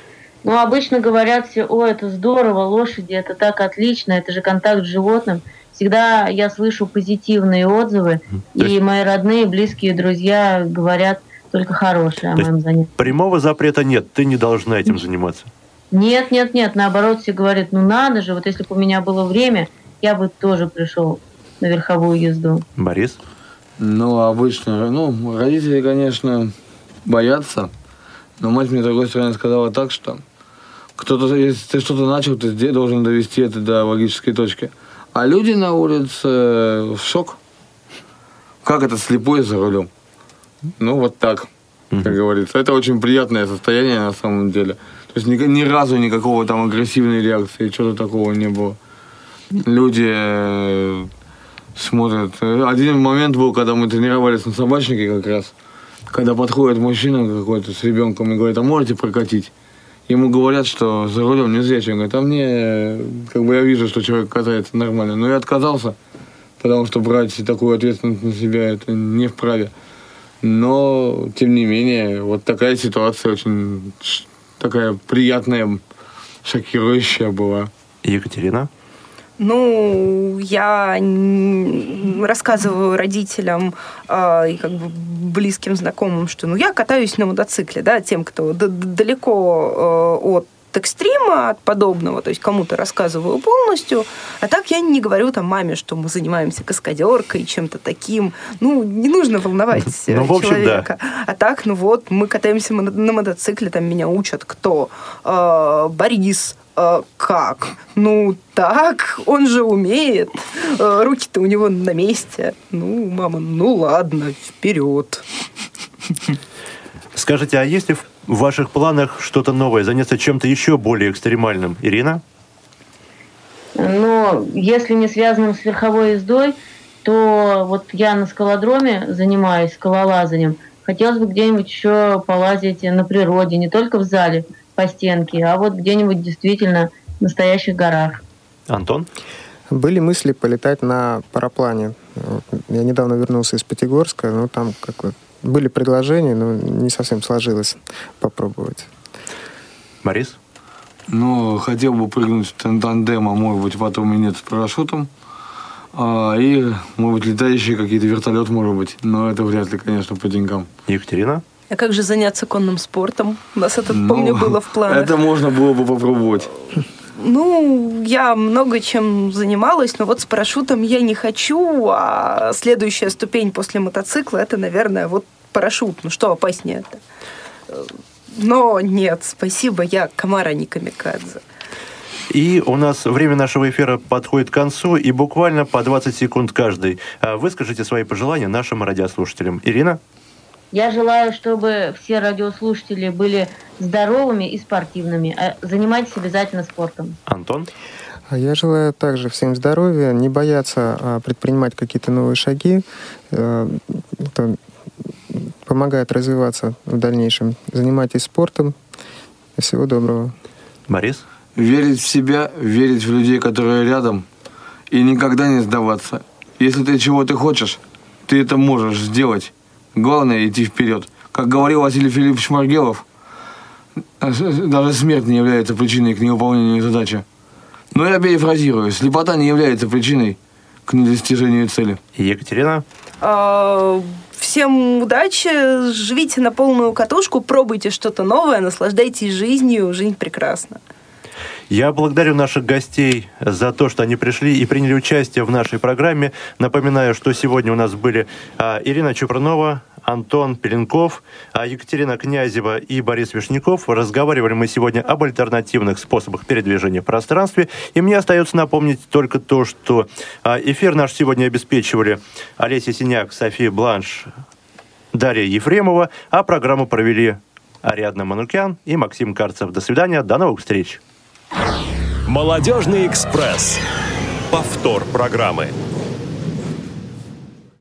Обычно говорят все, это здорово, лошади, это так отлично, это же контакт с животным. всегда я слышу позитивные отзывы, и мои родные, близкие, друзья говорят только хорошее о моем занятии. Прямого запрета нет, ты не должна этим заниматься. Нет, наоборот, все говорят, ну надо же, вот если бы у меня было время, я бы тоже пришел на верховую езду. Борис? Ну, обычно, родители, конечно, боятся, но мать мне, с другой стороны, сказала так, что кто-то, если ты что-то начал, ты должен довести это до логической точки. А люди на улице в шок. Как это слепой за рулем? Ну, вот так, как говорится. Это очень приятное состояние на самом деле. То есть ни разу никакого там агрессивной реакции, чего-то такого не было. Люди смотрят. Один момент был, когда мы тренировались на собачнике как раз, когда подходит мужчина какой-то с ребенком и говорит, а можете прокатить? Ему говорят, что за рулем незрячий. Он говорит, а мне, я вижу, что человек катается нормально. Но я отказался, потому что брать такую ответственность на себя это не вправе. Но, тем не менее, вот такая ситуация очень такая приятная, шокирующая была. Екатерина? Я рассказываю родителям и близким знакомым, что я катаюсь на мотоцикле, да, тем, кто далеко от экстрима, от подобного, то есть кому-то рассказываю полностью, а так я не говорю маме, что мы занимаемся каскадеркой, чем-то таким. Не нужно волновать человека. Да. А так, мы катаемся на мотоцикле, там меня учат кто? Борис. Как? Так, он же умеет. Руки-то у него на месте. Мама, ладно, вперед. Скажите, а есть ли в ваших планах что-то новое, заняться чем-то еще более экстремальным? Ирина? Если не связанным с верховой ездой, то вот я на скалодроме занимаюсь скалолазанием. Хотелось бы где-нибудь еще полазить на природе, не только в зале по стенке, а вот где-нибудь действительно в настоящих горах. Антон? Были мысли полетать на параплане. Я недавно вернулся из Пятигорска, там были предложения, но не совсем сложилось попробовать. Борис? Хотел бы прыгнуть в тандем, а может быть, потом и нет, с парашютом. И, может быть, летающие какие-то вертолет, может быть. Но это вряд ли, конечно, по деньгам. Екатерина? А как же заняться конным спортом? У нас это, помню, было в планах. Это можно было бы попробовать. Я много чем занималась, но вот с парашютом я не хочу, а следующая ступень после мотоцикла, это, наверное, парашют. Что опаснее-то? Но нет, спасибо, я комар, а не камикадзе. И у нас время нашего эфира подходит к концу, и буквально по 20 секунд каждый. Выскажите свои пожелания нашим радиослушателям. Ирина? Я желаю, чтобы все радиослушатели были здоровыми и спортивными. Занимайтесь обязательно спортом. Антон? Я желаю также всем здоровья, не бояться предпринимать какие-то новые шаги. Это помогает развиваться в дальнейшем. Занимайтесь спортом. Всего доброго. Борис? Верить в себя, верить в людей, которые рядом, и никогда не сдаваться. Если ты чего-то хочешь, ты это можешь сделать. Главное идти вперед. Как говорил Василий Филиппович Маргелов, даже смерть не является причиной к невыполнению задачи. Но я перефразирую. Слепота не является причиной к недостижению цели. Екатерина? Всем удачи, живите на полную катушку, пробуйте что-то новое, наслаждайтесь жизнью, жизнь прекрасна. Я благодарю наших гостей за то, что они пришли и приняли участие в нашей программе. Напоминаю, что сегодня у нас были Ирина Чупрунова, Антон Пеленков, Екатерина Князева и Борис Вишняков. Разговаривали мы сегодня об альтернативных способах передвижения в пространстве. И мне остается напомнить только то, что эфир наш сегодня обеспечивали Олеся Синяк, София Бланш, Дарья Ефремова, а программу провели Ариадна Манукян и Максим Карцев. До свидания, до новых встреч. Молодежный экспресс. Повтор программы.